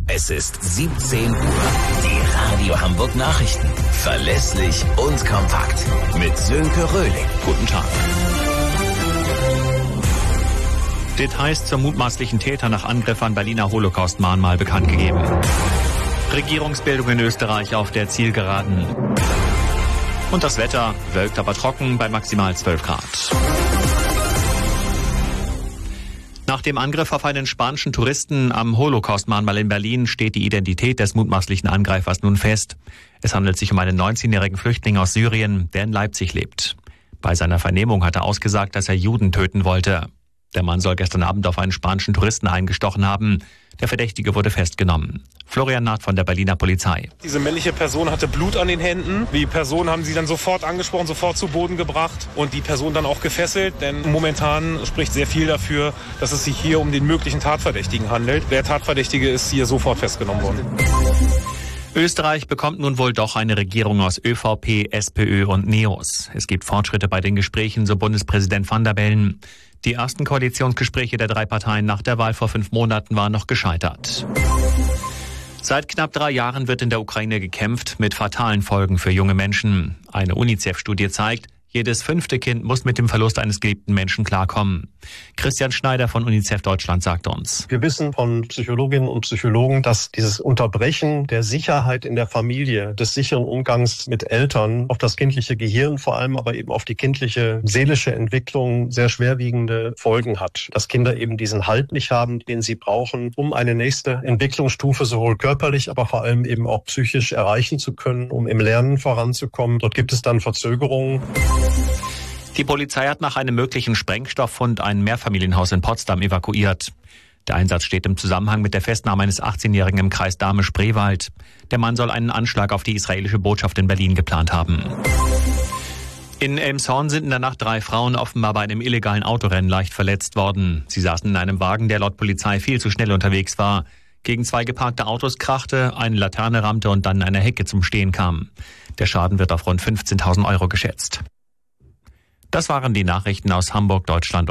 Es ist 17 Uhr. Die Radio Hamburg Nachrichten. Verlässlich und kompakt. Mit Sönke Röhling. Guten Tag. Details zum mutmaßlichen Täter nach Angriff an Berliner Holocaust-Mahnmal bekannt gegeben. Regierungsbildung in Österreich auf der Zielgeraden. Und das Wetter wölkt aber trocken bei maximal 12 Grad. Nach dem Angriff auf einen spanischen Touristen am Holocaust-Mahnmal in Berlin steht die Identität des mutmaßlichen Angreifers nun fest. Es handelt sich um einen 19-jährigen Flüchtling aus Syrien, der in Leipzig lebt. Bei seiner Vernehmung hat er ausgesagt, dass er Juden töten wollte. Der Mann soll gestern Abend auf einen spanischen Touristen eingestochen haben. Der Verdächtige wurde festgenommen. Florian Naht von der Berliner Polizei. Diese männliche Person hatte Blut an den Händen. Die Person haben sie dann sofort angesprochen, sofort zu Boden gebracht und die Person dann auch gefesselt. Denn momentan spricht sehr viel dafür, dass es sich hier um den möglichen Tatverdächtigen handelt. Der Tatverdächtige ist hier sofort festgenommen worden. Österreich bekommt nun wohl doch eine Regierung aus ÖVP, SPÖ und NEOS. Es gibt Fortschritte bei den Gesprächen, so Bundespräsident Van der Bellen. Die ersten Koalitionsgespräche der drei Parteien nach der Wahl vor 5 Monaten waren noch gescheitert. Seit knapp 3 Jahren wird in der Ukraine gekämpft, mit fatalen Folgen für junge Menschen. Eine UNICEF-Studie zeigt, jedes 5. Kind muss mit dem Verlust eines geliebten Menschen klarkommen. Christian Schneider von UNICEF Deutschland sagt uns: Wir wissen von Psychologinnen und Psychologen, dass dieses Unterbrechen der Sicherheit in der Familie, des sicheren Umgangs mit Eltern auf das kindliche Gehirn vor allem, aber eben auf die kindliche seelische Entwicklung sehr schwerwiegende Folgen hat. Dass Kinder eben diesen Halt nicht haben, den sie brauchen, um eine nächste Entwicklungsstufe sowohl körperlich, aber vor allem eben auch psychisch erreichen zu können, um im Lernen voranzukommen. Dort gibt es dann Verzögerungen. Die Polizei hat nach einem möglichen Sprengstofffund ein Mehrfamilienhaus in Potsdam evakuiert. Der Einsatz steht im Zusammenhang mit der Festnahme eines 18-Jährigen im Kreis Dahme-Spreewald. Der Mann soll einen Anschlag auf die israelische Botschaft in Berlin geplant haben. In Elmshorn sind in der Nacht 3 Frauen offenbar bei einem illegalen Autorennen leicht verletzt worden. Sie saßen in einem Wagen, der laut Polizei viel zu schnell unterwegs war. Gegen 2 geparkte Autos krachte, eine Laterne rammte und dann eine Hecke zum Stehen kam. Der Schaden wird auf rund 15.000 € geschätzt. Das waren die Nachrichten aus Hamburg, Deutschland